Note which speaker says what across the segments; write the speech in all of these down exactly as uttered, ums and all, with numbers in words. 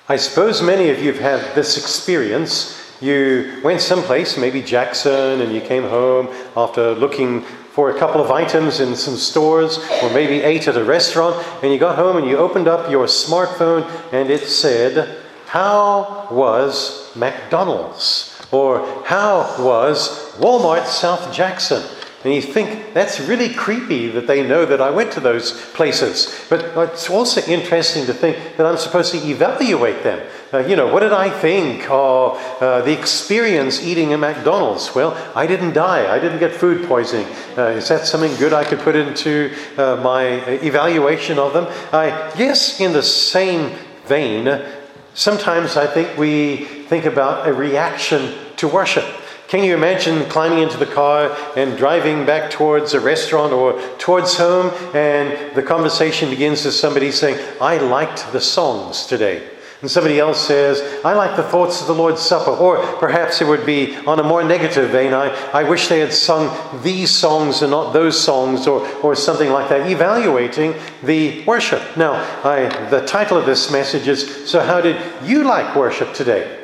Speaker 1: I suppose many of you have had this experience. You went someplace, maybe Jackson, and you came home after looking for a couple of items in some stores, or maybe ate at a restaurant, and you got home and you opened up your smartphone and it said, "How was McDonald's?" Or "How was Walmart South Jackson?" And you think, that's really creepy that they know that I went to those places. But it's also interesting to think that I'm supposed to evaluate them. Uh, you know, what did I think of uh, the experience eating at McDonald's? Well, I didn't die. I didn't get food poisoning. Uh, is that something good I could put into uh, my evaluation of them? I guess in the same vein, sometimes I think we think about a reaction to worship. Can you imagine climbing into the car and driving back towards a restaurant or towards home, and the conversation begins with somebody saying, "I liked the songs today." And somebody else says, "I like the thoughts of the Lord's Supper." Or perhaps it would be on a more negative vein, I, I wish they had sung these songs and not those songs, or, or something like that, evaluating the worship. Now, I, the title of this message is, "So how did you like worship today?"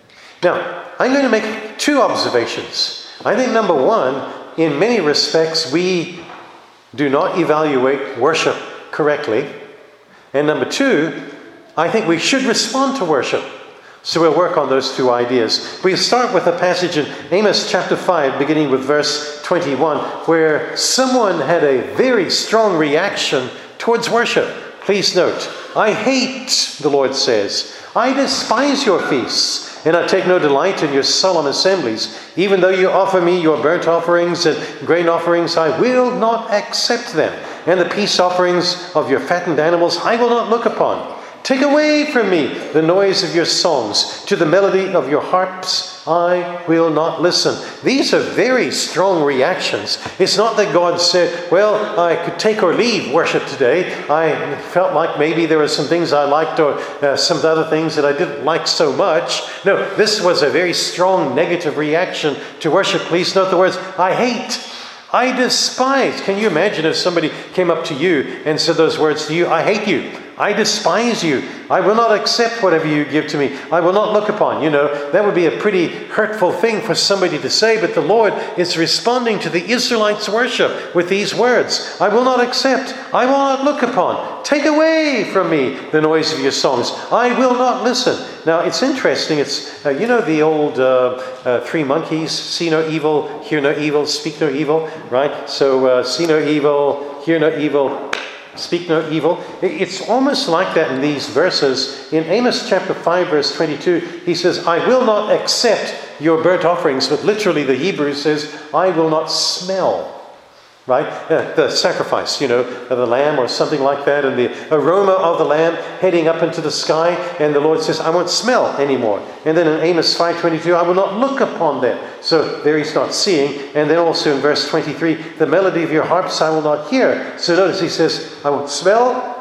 Speaker 1: Now, I'm going to make two observations. I think number one, in many respects, we do not evaluate worship correctly. And number two, I think we should respond to worship. So we'll work on those two ideas. We start with a passage in Amos chapter five, beginning with verse twenty-one, where someone had a very strong reaction towards worship. Please note, "I hate," the Lord says, "I despise your feasts, and I take no delight in your solemn assemblies. Even though you offer me your burnt offerings and grain offerings, I will not accept them. And the peace offerings of your fattened animals I will not look upon. Take away from me the noise of your songs. To the melody of your harps I will not listen." These are very strong reactions. It's not that God said, "Well, I could take or leave worship today. I felt like maybe there were some things I liked, or uh, some other things that I didn't like so much." No, this was a very strong negative reaction to worship. Please note the words, "I hate," "I despise." Can you imagine if somebody came up to you and said those words to you? "I hate you. I despise you. I will not accept whatever you give to me. I will not look upon." You know, that would be a pretty hurtful thing for somebody to say, but the Lord is responding to the Israelites' worship with these words, "I will not accept. I will not look upon. Take away from me the noise of your songs. I will not listen." Now, it's interesting. It's, uh, you know, the old uh, uh, three monkeys, see no evil, hear no evil, speak no evil, right? So, uh, see no evil, hear no evil, speak no evil. It's almost like that in these verses. In Amos chapter five, verse twenty-two, he says, "I will not accept your burnt offerings." But literally the Hebrew says, "I will not smell." Right? Uh, the sacrifice, you know, of the lamb or something like that, and the aroma of the lamb heading up into the sky, and the Lord says, "I won't smell anymore." And then in Amos five twenty-two, "I will not look upon them." So there he's not seeing. And then also in verse twenty-three, "The melody of your harps I will not hear." So notice he says, "I won't smell,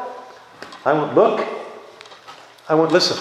Speaker 1: I won't look, I won't listen."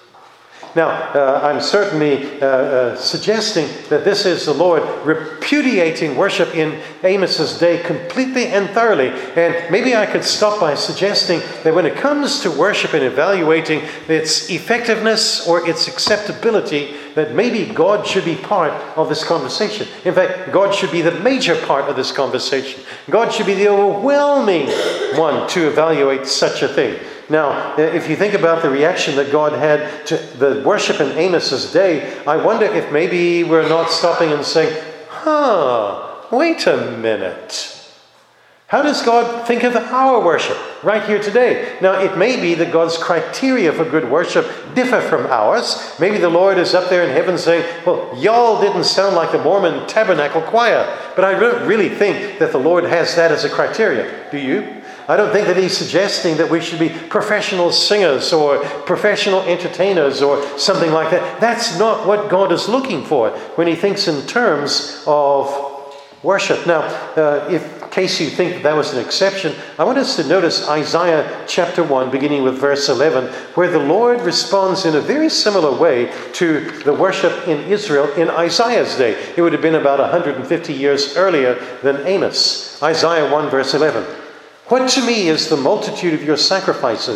Speaker 1: Now, uh, I'm certainly uh, uh, suggesting that this is the Lord repudiating worship in Amos's day completely and thoroughly. And maybe I could stop by suggesting that when it comes to worship and evaluating its effectiveness or its acceptability, that maybe God should be part of this conversation. In fact, God should be the major part of this conversation. God should be the overwhelming one to evaluate such a thing. Now, if you think about the reaction that God had to the worship in Amos's day, I wonder if maybe we're not stopping and saying, huh, wait a minute. How does God think of our worship right here today? Now, it may be that God's criteria for good worship differ from ours. Maybe the Lord is up there in heaven saying, "Well, y'all didn't sound like the Mormon Tabernacle Choir." But I don't really think that the Lord has that as a criteria. Do you? I don't think that he's suggesting that we should be professional singers or professional entertainers or something like that. That's not what God is looking for when he thinks in terms of worship. Now, uh, if in case you think that was an exception, I want us to notice Isaiah chapter one, beginning with verse eleven, where the Lord responds in a very similar way to the worship in Israel in Isaiah's day. It would have been about one hundred fifty years earlier than Amos. Isaiah one, verse eleven. "What to me is the multitude of your sacrifices,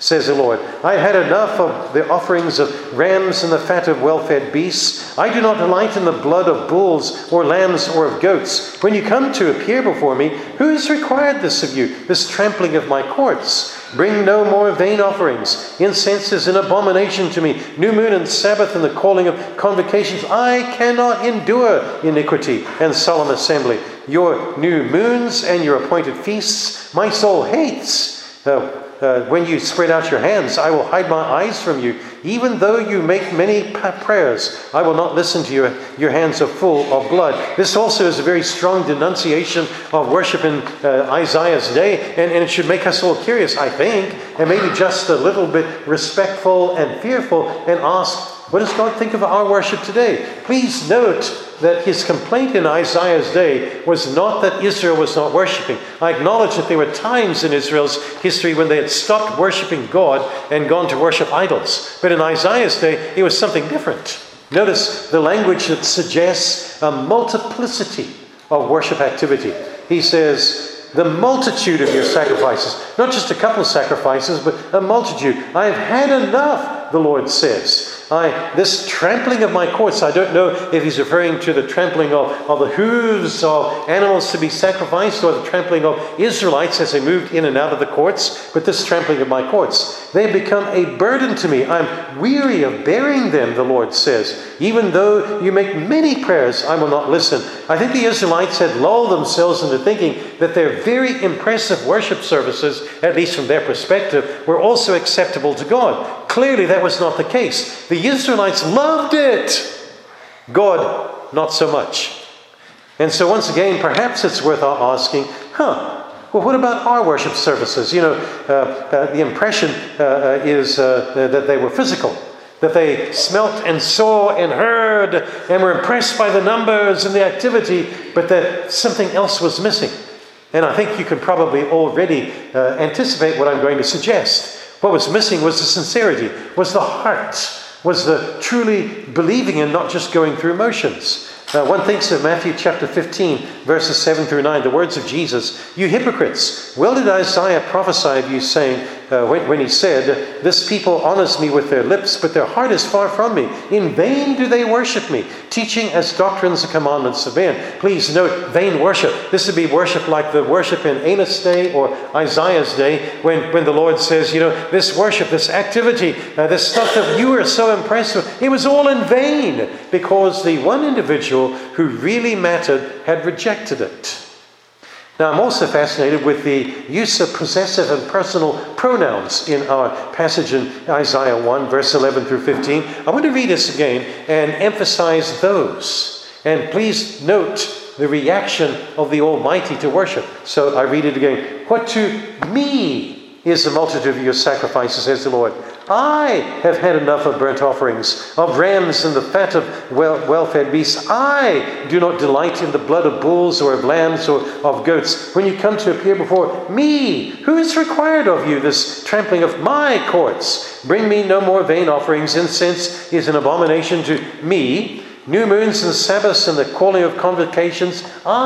Speaker 1: says the Lord. I had enough of the offerings of rams and the fat of well-fed beasts. I do not delight in the blood of bulls or lambs or of goats. When you come to appear before me, who has required this of you, this trampling of my courts? Bring no more vain offerings. Incense is an abomination to me. New moon and Sabbath and the calling of convocations. I cannot endure iniquity and solemn assembly. Your new moons and your appointed feasts, my soul hates. Uh, Uh, when you spread out your hands, I will hide my eyes from you. Even though you make many prayers, I will not listen to you. Your hands are full of blood. This also is a very strong denunciation of worship in uh, Isaiah's day, and, and it should make us all curious, I think, and maybe just a little bit respectful and fearful, and ask, what does God think of our worship today? Please note that his complaint in Isaiah's day was not that Israel was not worshiping. I acknowledge that there were times in Israel's history when they had stopped worshiping God and gone to worship idols. But in Isaiah's day, it was something different. Notice the language that suggests a multiplicity of worship activity. He says, the multitude of your sacrifices, not just a couple of sacrifices, but a multitude. I've had enough, the Lord says. I, this trampling of my courts, I don't know if he's referring to the trampling of, of the hooves of animals to be sacrificed, or the trampling of Israelites as they moved in and out of the courts, but this trampling of my courts. They have become a burden to me. I'm weary of bearing them, the Lord says. Even though you make many prayers, I will not listen. I think the Israelites had lulled themselves into thinking that their very impressive worship services, at least from their perspective, were also acceptable to God. Clearly, that was not the case. The Israelites loved it. God, not so much. And so once again, perhaps it's worth our asking, huh, well, what about our worship services? You know, uh, uh, the impression uh, uh, is uh, that they were physical, that they smelt and saw and heard and were impressed by the numbers and the activity, but that something else was missing. And I think you can probably already uh, anticipate what I'm going to suggest. What was missing was the sincerity, was the heart, was the truly believing and not just going through motions. Uh, one thinks of Matthew chapter fifteen, verses seven through nine, the words of Jesus. You hypocrites, well did Isaiah prophesy of you, saying, uh, when, when he said, this people honors me with their lips, but their heart is far from me. In vain do they worship me, teaching as doctrines the commandments of men. Please note, vain worship. This would be worship like the worship in Amos' day or Isaiah's day, when, when the Lord says, you know, this worship, this activity, uh, this stuff that you were so impressed with, it was all in vain, because the one individual who really mattered had rejected it. Now, I'm also fascinated with the use of possessive and personal pronouns in our passage in Isaiah one, verse eleven through fifteen. I want to read this again and emphasize those. And please note the reaction of the Almighty to worship. So I read it again. What to me is the multitude of your sacrifices, says the Lord. I have had enough of burnt offerings, of rams and the fat of well, well-fed beasts. I do not delight in the blood of bulls or of lambs or of goats. When you come to appear before me, who is required of you this trampling of my courts? Bring me no more vain offerings. Incense is an abomination to me. New moons and Sabbaths and the calling of convocations,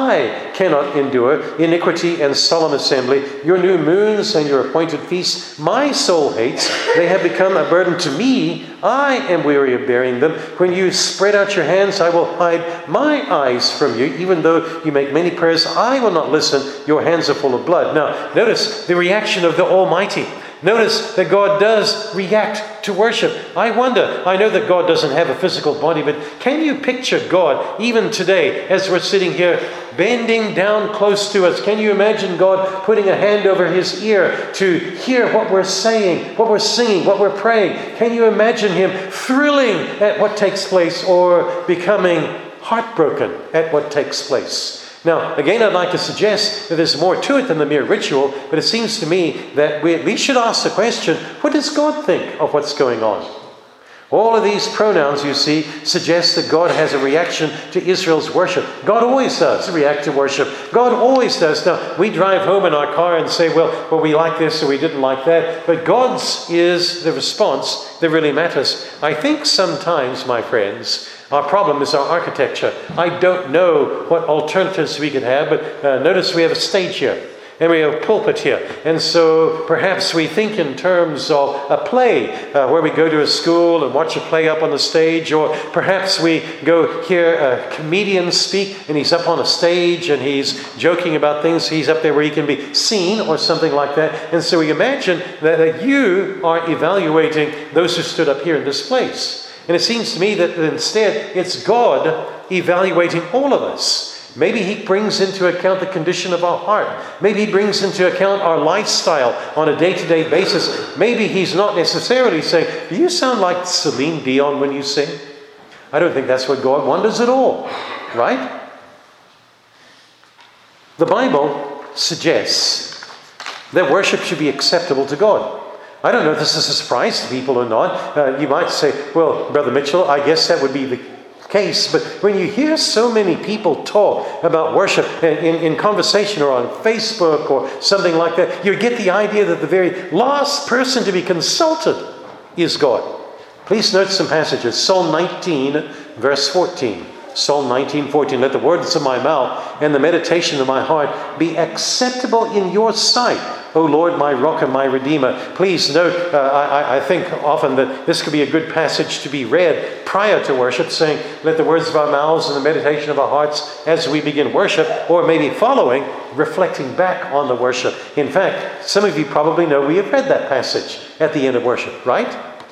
Speaker 1: I cannot endure. Iniquity and solemn assembly, your new moons and your appointed feasts, my soul hates. They have become a burden to me. I am weary of bearing them. When you spread out your hands, I will hide my eyes from you. Even though you make many prayers, I will not listen. Your hands are full of blood. Now, notice the reaction of the Almighty. Notice that God does react to worship. I wonder, I know that God doesn't have a physical body, but can you picture God even today as we're sitting here bending down close to us? Can you imagine God putting a hand over his ear to hear what we're saying, what we're singing, what we're praying? Can you imagine him thrilling at what takes place or becoming heartbroken at what takes place? Now, again, I'd like to suggest that there's more to it than the mere ritual, but it seems to me that we at least should ask the question, what does God think of what's going on? All of these pronouns, you see, suggest that God has a reaction to Israel's worship. God always does react to worship. God always does. Now, we drive home in our car and say, well, well, we like this or we didn't like that. But God's is the response that really matters. I think sometimes, my friends, our problem is our architecture. I don't know what alternatives we could have, but uh, notice we have a stage here. And we have a pulpit here. And so perhaps we think in terms of a play, uh, where we go to a school and watch a play up on the stage, or perhaps we go hear a comedian speak and he's up on a stage and he's joking about things. He's up there where he can be seen or something like that. And so we imagine that, that you are evaluating those who stood up here in this place. And it seems to me that instead it's God evaluating all of us. Maybe he brings into account the condition of our heart. Maybe he brings into account our lifestyle on a day-to-day basis. Maybe he's not necessarily saying, do you sound like Celine Dion when you sing? I don't think that's what God wonders at all, right? The Bible suggests that worship should be acceptable to God. I don't know if this is a surprise to people or not. Uh, you might say, well, Brother Mitchell, I guess that would be the case. But when you hear so many people talk about worship in, in conversation or on Facebook or something like that, you get the idea that the very last person to be consulted is God. Please note some passages. Psalm nineteen, verse fourteen. Psalm nineteen, fourteen. Let the words of my mouth and the meditation of my heart be acceptable in your sight, O Lord, my rock and my redeemer. Please note, uh, I, I think often that this could be a good passage to be read prior to worship, saying, let the words of our mouths and the meditation of our hearts as we begin worship, or maybe following, reflecting back on the worship. In fact, some of you probably know we have read that passage at the end of worship, right?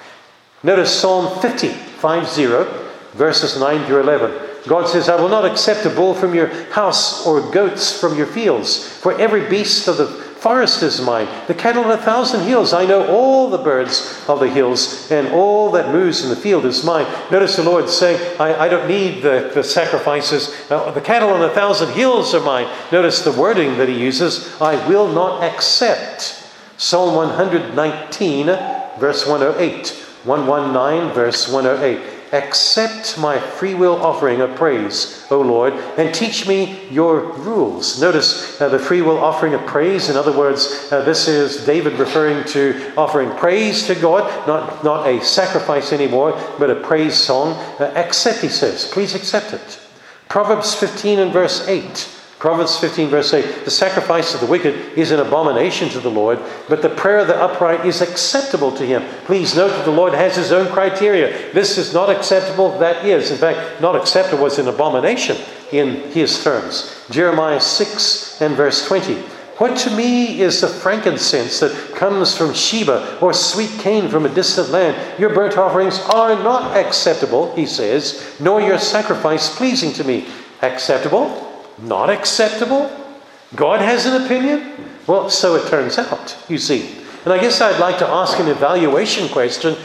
Speaker 1: Notice Psalm fifty, five zero, verses nine through eleven. God says, I will not accept a bull from your house or goats from your fields, for every beast of the forest is mine, the cattle on a thousand hills. I know all the birds of the hills, and all that moves in the field is mine. Notice the Lord saying, I, I don't need the, the sacrifices. Uh, the cattle on a thousand hills are mine. Notice the wording that he uses, I will not accept. Psalm one nineteen, verse one oh eight. one nineteen, verse one oh eight. Accept my free will offering of praise, O Lord, and teach me your rules. Notice uh, the free will offering of praise. In other words, uh, this is David referring to offering praise to God, not, not a sacrifice anymore, but a praise song. Uh, accept, he says. Please accept it. Proverbs fifteen and verse eight. Proverbs fifteen, verse eight. The sacrifice of the wicked is an abomination to the Lord, but the prayer of the upright is acceptable to him. Please note that the Lord has his own criteria. This is not acceptable, that is. In fact, not acceptable was an abomination in his terms. Jeremiah six and verse twenty. What to me is the frankincense that comes from Sheba, or sweet cane from a distant land? Your burnt offerings are not acceptable, he says, nor your sacrifice pleasing to me. Acceptable? Not acceptable? God has an opinion? Well, so it turns out, you see. And I guess I'd like to ask an evaluation question.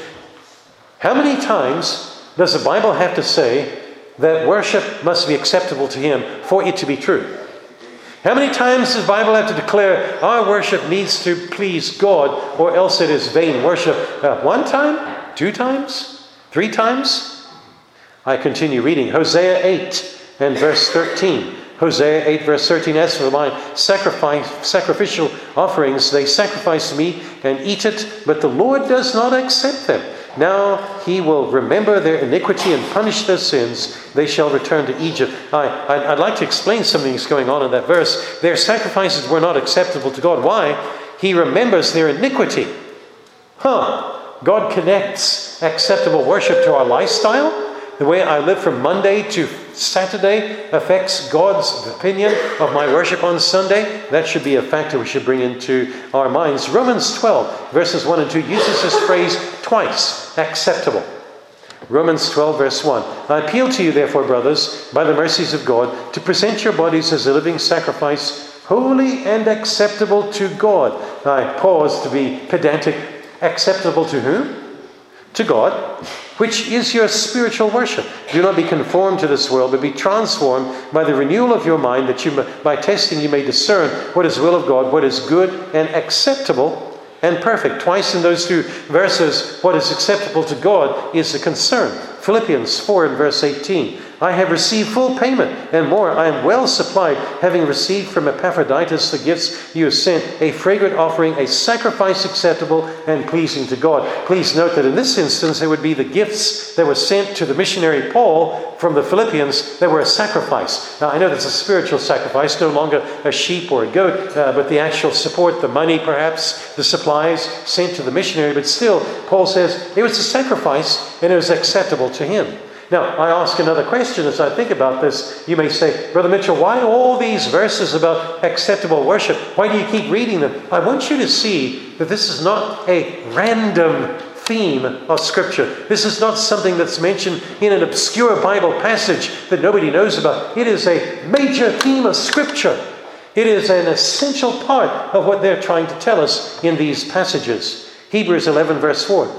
Speaker 1: How many times does the Bible have to say that worship must be acceptable to him for it to be true? How many times does the Bible have to declare our worship needs to please God, or else it is vain worship? Uh, one time? Two times? Three times? I continue reading. Hosea eight and verse thirteen. Hosea eight, verse thirteen, as for my sacrifice, sacrificial offerings, they sacrifice meat and eat it, but the Lord does not accept them. Now he will remember their iniquity and punish their sins. They shall return to Egypt. I, I'd, I'd like to explain something that's going on in that verse. Their sacrifices were not acceptable to God. Why? He remembers their iniquity. Huh. God connects acceptable worship to our lifestyle. The way I live from Monday to Saturday affects God's opinion of my worship on Sunday. That should be a factor we should bring into our minds. Romans twelve, verses one and two uses this phrase twice, acceptable. Romans twelve, verse one. I appeal to you, therefore, brothers, by the mercies of God, to present your bodies as a living sacrifice, holy and acceptable to God. I pause to be pedantic. Acceptable to whom? To God, which is your spiritual worship. Do not be conformed to this world, but be transformed by the renewal of your mind, that you, by testing, you may discern what is the will of God, what is good and acceptable and perfect. Twice in those two verses, what is acceptable to God is the concern. Philippians four and verse eighteen. I have received full payment and more. I am well supplied, having received from Epaphroditus the gifts you have sent, a fragrant offering, a sacrifice acceptable and pleasing to God. Please note that in this instance, there would be the gifts that were sent to the missionary Paul from the Philippians that were a sacrifice. Now, I know that's a spiritual sacrifice, no longer a sheep or a goat, uh, but the actual support, the money perhaps, the supplies sent to the missionary. But still, Paul says it was a sacrifice and it was acceptable to him. Now, I ask another question as I think about this. You may say, Brother Mitchell, why all these verses about acceptable worship? Why do you keep reading them? I want you to see that this is not a random theme of Scripture. This is not something that's mentioned in an obscure Bible passage that nobody knows about. It is a major theme of Scripture. It is an essential part of what they're trying to tell us in these passages. Hebrews eleven verse four.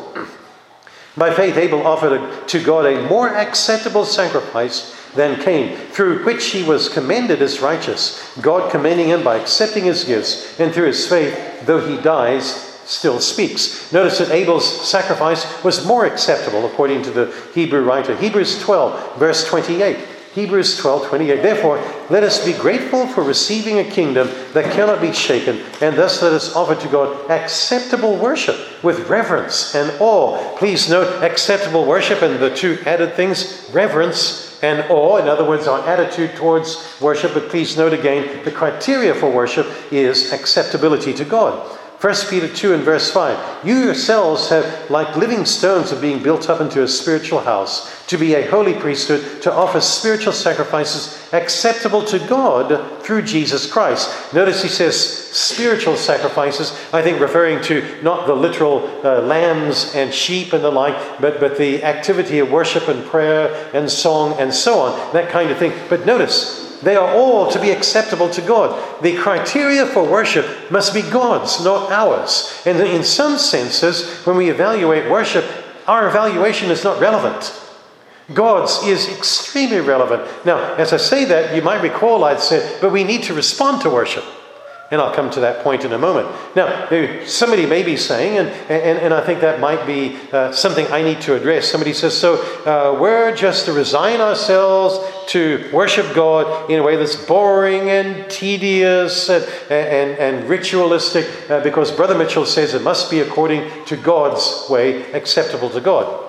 Speaker 1: By faith, Abel offered to God a more acceptable sacrifice than Cain, through which he was commended as righteous, God commending him by accepting his gifts, and through his faith, though he dies, still speaks. Notice that Abel's sacrifice was more acceptable, according to the Hebrew writer. Hebrews twelve, verse twenty-eight. Hebrews twelve, twenty-eight. Therefore, let us be grateful for receiving a kingdom that cannot be shaken, and thus let us offer to God acceptable worship with reverence and awe. Please note acceptable worship and the two added things, reverence and awe. In other words, our attitude towards worship. But please note again, the criteria for worship is acceptability to God. First Peter two and verse five. You yourselves have, like living stones, are being built up into a spiritual house, to be a holy priesthood, to offer spiritual sacrifices acceptable to God through Jesus Christ. Notice he says spiritual sacrifices, I think referring to not the literal uh, lambs and sheep and the like, but, but the activity of worship and prayer and song and so on, that kind of thing. But notice, they are all to be acceptable to God. The criteria for worship must be God's, not ours. And in some senses, when we evaluate worship, our evaluation is not relevant. God's is extremely relevant. Now, as I say that, you might recall I'd said, but we need to respond to worship. And I'll come to that point in a moment. Now, somebody may be saying, and, and, and I think that might be uh, something I need to address. Somebody says, so uh, we're just to resign ourselves to worship God in a way that's boring and tedious and, and, and ritualistic uh, because Brother Mitchell says it must be according to God's way, acceptable to God.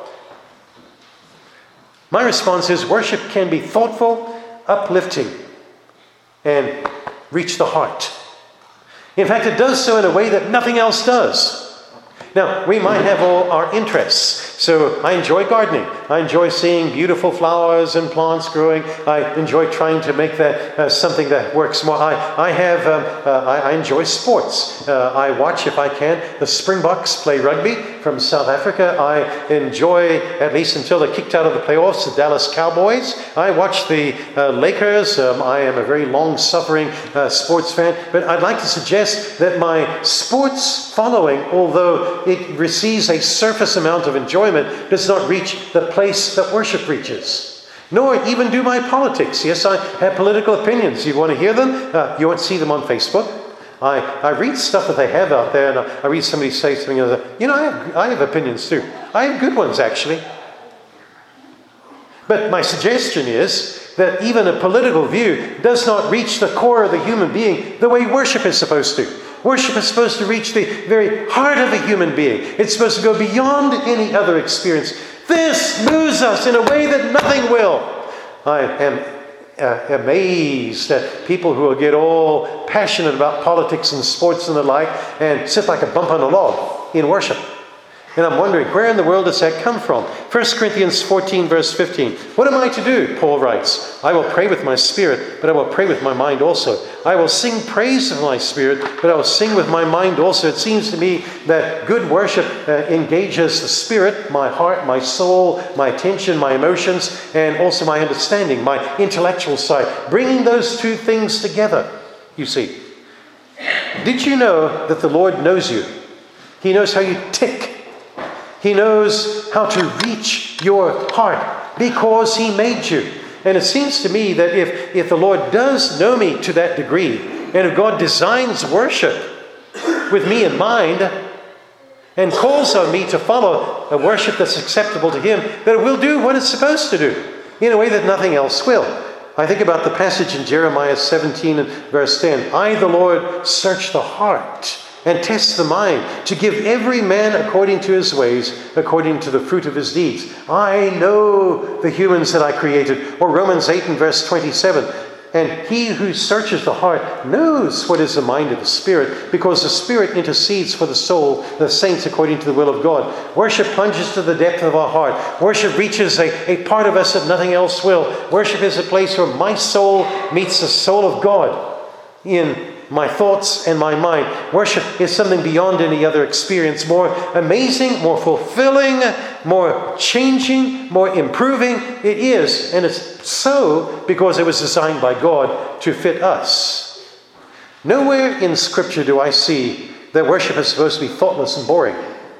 Speaker 1: My response is worship can be thoughtful, uplifting, and reach the heart. In fact, it does so in a way that nothing else does. Now, we might have all our interests. So I enjoy gardening. I enjoy seeing beautiful flowers and plants growing. I enjoy trying to make that uh, something that works more. I, I have, um, uh, I, I enjoy sports. Uh, I watch, if I can, the Springboks play rugby from South Africa. I enjoy, at least until they're kicked out of the playoffs, the Dallas Cowboys. I watch the uh, Lakers. Um, I am a very long-suffering uh, sports fan. But I'd like to suggest that my sports following, although it receives a surface amount of enjoyment, does not reach the place that worship reaches. Nor even do my politics. Yes, I have political opinions. You want to hear them? Uh, you won't see them on Facebook. I, I read stuff that they have out there, and I, I read somebody say something, and you know, I have, I have opinions too. I have good ones, actually. But my suggestion is that even a political view does not reach the core of the human being the way worship is supposed to. Worship is supposed to reach the very heart of the human being. It's supposed to go beyond any other experience. This moves us in a way that nothing will. I am uh, amazed at people who will get all passionate about politics and sports and the like and sit like a bump on a log in worship. And I'm wondering, where in the world does that come from? First Corinthians fourteen, verse fifteen. What am I to do? Paul writes, I will pray with my spirit, but I will pray with my mind also. I will sing praise of my spirit, but I will sing with my mind also. It seems to me that good worship uh, engages the spirit, my heart, my soul, my attention, my emotions, and also my understanding, my intellectual side. Bringing those two things together, you see. Did you know that the Lord knows you? He knows how you tick. He knows how to reach your heart because He made you. And it seems to me that if, if the Lord does know me to that degree, and if God designs worship with me in mind and calls on me to follow a worship that's acceptable to Him, that it will do what it's supposed to do. in a way that nothing else will. I think about the passage in Jeremiah seventeen and verse ten. I, the Lord, search the heart and test the mind, to give every man according to his ways, according to the fruit of his deeds. I know the humans that I created. Or Romans eight and verse twenty-seven. And he who searches the heart knows what is the mind of the Spirit, because the Spirit intercedes for the soul, the saints, according to the will of God. Worship plunges to the depth of our heart. Worship reaches a, a part of us that nothing else will. Worship is a place where my soul meets the soul of God in my thoughts and my mind. Worship is something beyond any other experience, more amazing, more fulfilling, more changing, more improving. It is, and it's so because it was designed by God to fit us. Nowhere in Scripture do I see that worship is supposed to be thoughtless and boring.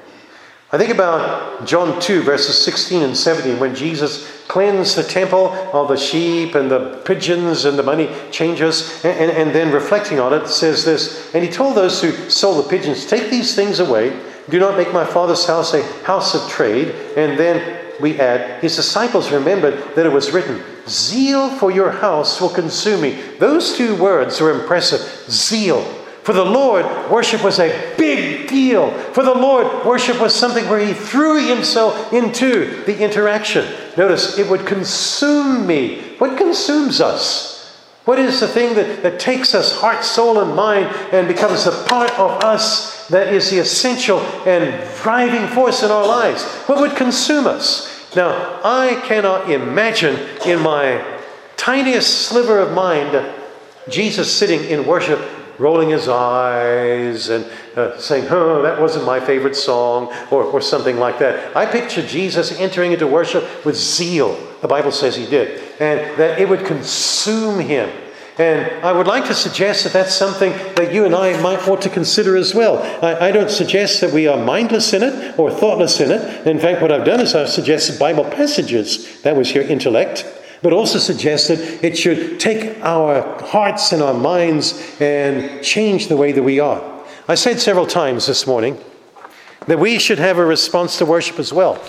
Speaker 1: I think about John two, verses sixteen and seventeen, when Jesus cleansed the temple of the sheep and the pigeons and the money changers, and, and, and then reflecting on it, says this, and he told those who sold the pigeons, take these things away, do not make my Father's house a house of trade. And then we add, his disciples remembered that it was written, zeal for your house will consume me. Those two words are impressive. Zeal. For the Lord, worship was a big deal. For the Lord, worship was something where he threw himself into the interaction. Notice, it would consume me. What consumes us? What is the thing that, that takes us heart, soul, and mind and becomes a part of us that is the essential and driving force in our lives? What would consume us? Now, I cannot imagine in my tiniest sliver of mind Jesus sitting in worship, rolling his eyes and uh, saying, oh, that wasn't my favorite song, or, or something like that. I picture Jesus entering into worship with zeal. The Bible says he did. And that it would consume him. And I would like to suggest that that's something that you and I might want to consider as well. I, I don't suggest that we are mindless in it or thoughtless in it. In fact, what I've done is I've suggested Bible passages. That was your intellect. But also suggested it should take our hearts and our minds and change the way that we are. I said several times this morning that we should have a response to worship as well.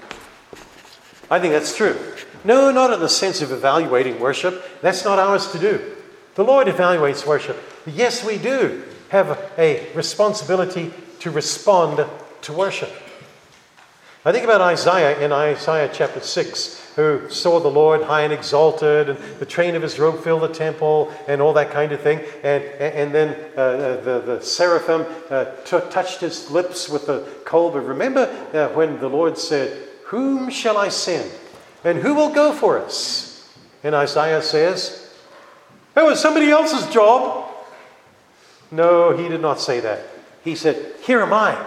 Speaker 1: I think that's true. No, not in the sense of evaluating worship. That's not ours to do. The Lord evaluates worship. Yes, we do have a responsibility to respond to worship. I think about Isaiah in Isaiah chapter six, who saw the Lord high and exalted, and the train of his robe filled the temple, and all that kind of thing. And, and then uh, the, the seraphim uh, t- touched his lips with the coal. But remember uh, when the Lord said, whom shall I send? And who will go for us? And Isaiah says, that was somebody else's job. No, he did not say that. He said, here am I.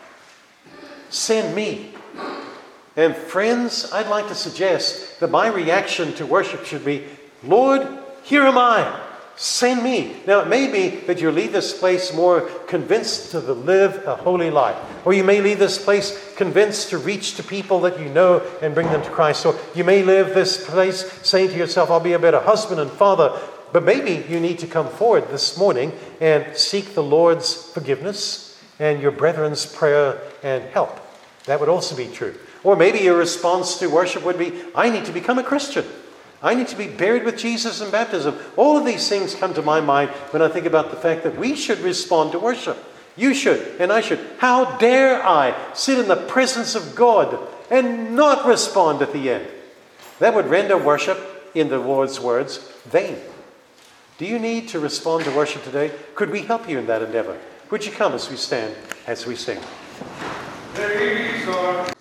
Speaker 1: Send me. And friends, I'd like to suggest that my reaction to worship should be, Lord, here am I. Send me. Now, it may be that you leave this place more convinced to live a holy life. Or you may leave this place convinced to reach to people that you know and bring them to Christ. Or you may leave this place saying to yourself, I'll be a better husband and father. But maybe you need to come forward this morning and seek the Lord's forgiveness and your brethren's prayer and help. That would also be true. Or maybe your response to worship would be, I need to become a Christian. I need to be buried with Jesus in baptism. All of these things come to my mind when I think about the fact that we should respond to worship. You should, and I should. How dare I sit in the presence of God and not respond at the end? That would render worship, in the Lord's words, vain. Do you need to respond to worship today? Could we help you in that endeavor? Would you come as we stand, as we sing?
Speaker 2: There is